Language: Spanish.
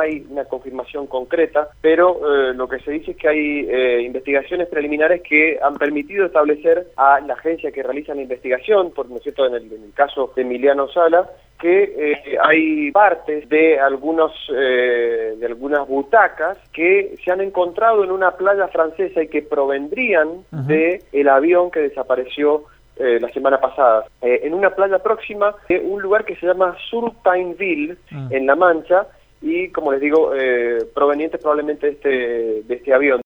hay una confirmación concreta, pero lo que se dice es que hay investigaciones preliminares que han permitido establecer a la agencia que realiza la investigación, ¿no es cierto?, en el caso de Emiliano Sala, que hay partes de algunas butacas que se han encontrado en una playa francesa y que provendrían del avión que desapareció la semana pasada, en una playa próxima de un lugar que se llama Surtainville, en La Mancha, y como les digo, provenientes probablemente de este avión.